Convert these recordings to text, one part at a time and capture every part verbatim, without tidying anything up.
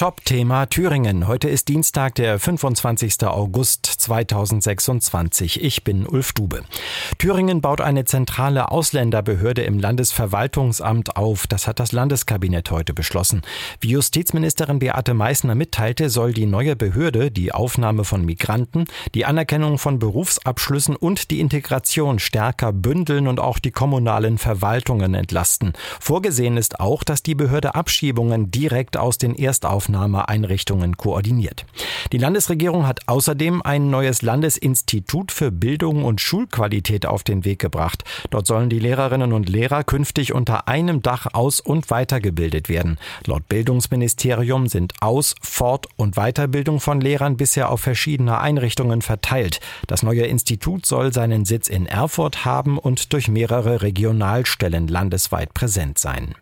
Top-Thema Thüringen. Heute ist Dienstag, der fünfundzwanzigster August zweitausendsechsundzwanzig. Ich bin Ulf Dube. Thüringen baut eine zentrale Ausländerbehörde im Landesverwaltungsamt auf. Das hat das Landeskabinett heute beschlossen. Wie Justizministerin Beate Meißner mitteilte, soll die neue Behörde die Aufnahme von Migranten, die Anerkennung von Berufsabschlüssen und die Integration stärker bündeln und auch die kommunalen Verwaltungen entlasten. Vorgesehen ist auch, dass die Behörde Abschiebungen direkt aus den Erstaufnahmen Einrichtungen koordiniert. Die Landesregierung hat außerdem ein neues Landesinstitut für Bildung und Schulqualität auf den Weg gebracht. Dort sollen die Lehrerinnen und Lehrer künftig unter einem Dach aus- und weitergebildet werden. Laut Bildungsministerium sind Aus-, Fort- und Weiterbildung von Lehrern bisher auf verschiedene Einrichtungen verteilt. Das neue Institut soll seinen Sitz in Erfurt haben und durch mehrere Regionalstellen landesweit präsent sein.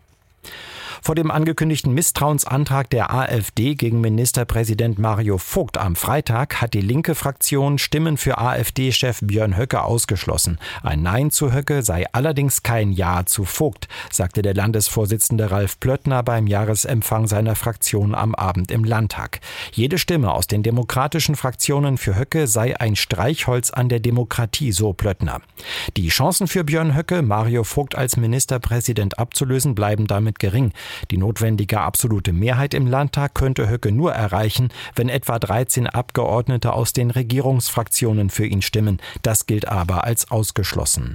Vor dem angekündigten Misstrauensantrag der AfD gegen Ministerpräsident Mario Vogt am Freitag hat die linke Fraktion Stimmen für AfD-Chef Björn Höcke ausgeschlossen. Ein Nein zu Höcke sei allerdings kein Ja zu Vogt, sagte der Landesvorsitzende Ralf Plöttner beim Jahresempfang seiner Fraktion am Abend im Landtag. Jede Stimme aus den demokratischen Fraktionen für Höcke sei ein Streichholz an der Demokratie, so Plöttner. Die Chancen für Björn Höcke, Mario Vogt als Ministerpräsident abzulösen, bleiben damit gering. Die notwendige absolute Mehrheit im Landtag könnte Höcke nur erreichen, wenn etwa dreizehn Abgeordnete aus den Regierungsfraktionen für ihn stimmen. Das gilt aber als ausgeschlossen.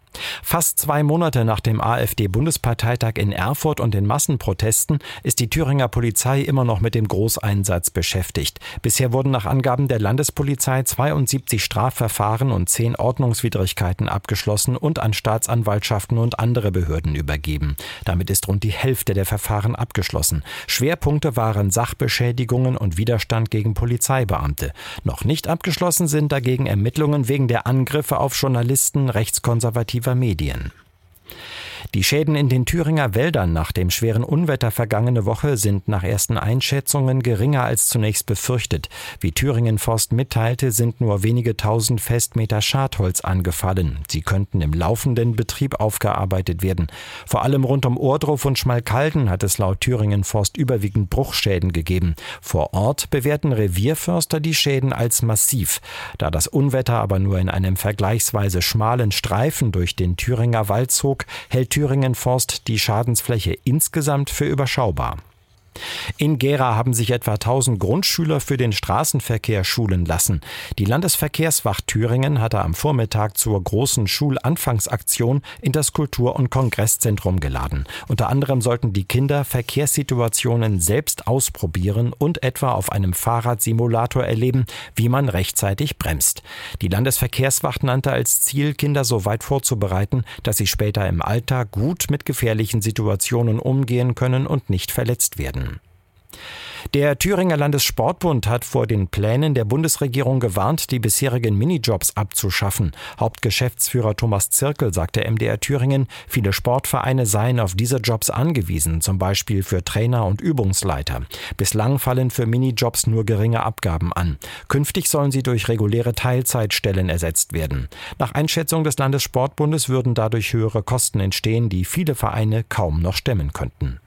Fast zwei Monate nach dem AfD-Bundesparteitag in Erfurt und den Massenprotesten ist die Thüringer Polizei immer noch mit dem Großeinsatz beschäftigt. Bisher wurden nach Angaben der Landespolizei zweiundsiebzig Strafverfahren und zehn Ordnungswidrigkeiten abgeschlossen und an Staatsanwaltschaften und andere Behörden übergeben. Damit ist rund die Hälfte der Verfahren abgeschlossen. Schwerpunkte waren Sachbeschädigungen und Widerstand gegen Polizeibeamte. Noch nicht abgeschlossen sind dagegen Ermittlungen wegen der Angriffe auf Journalisten rechtskonservativer Medien. Die Schäden in den Thüringer Wäldern nach dem schweren Unwetter vergangene Woche sind nach ersten Einschätzungen geringer als zunächst befürchtet. Wie Thüringen Forst mitteilte, sind nur wenige tausend Festmeter Schadholz angefallen. Sie könnten im laufenden Betrieb aufgearbeitet werden. Vor allem rund um Ohrdruf und Schmalkalden hat es laut Thüringen Forst überwiegend Bruchschäden gegeben. Vor Ort bewerten Revierförster die Schäden als massiv. Da das Unwetter aber nur in einem vergleichsweise schmalen Streifen durch den Thüringer Wald zog, hält Thüringen Forst die Schadensfläche insgesamt für überschaubar. In Gera haben sich etwa tausend Grundschüler für den Straßenverkehr schulen lassen. Die Landesverkehrswacht Thüringen hatte am Vormittag zur großen Schulanfangsaktion in das Kultur- und Kongresszentrum geladen. Unter anderem sollten die Kinder Verkehrssituationen selbst ausprobieren und etwa auf einem Fahrradsimulator erleben, wie man rechtzeitig bremst. Die Landesverkehrswacht nannte als Ziel, Kinder so weit vorzubereiten, dass sie später im Alltag gut mit gefährlichen Situationen umgehen können und nicht verletzt werden. Der Thüringer Landessportbund hat vor den Plänen der Bundesregierung gewarnt, die bisherigen Minijobs abzuschaffen. Hauptgeschäftsführer Thomas Zirkel sagte M D R Thüringen, viele Sportvereine seien auf diese Jobs angewiesen, zum Beispiel für Trainer und Übungsleiter. Bislang fallen für Minijobs nur geringe Abgaben an. Künftig sollen sie durch reguläre Teilzeitstellen ersetzt werden. Nach Einschätzung des Landessportbundes würden dadurch höhere Kosten entstehen, die viele Vereine kaum noch stemmen könnten.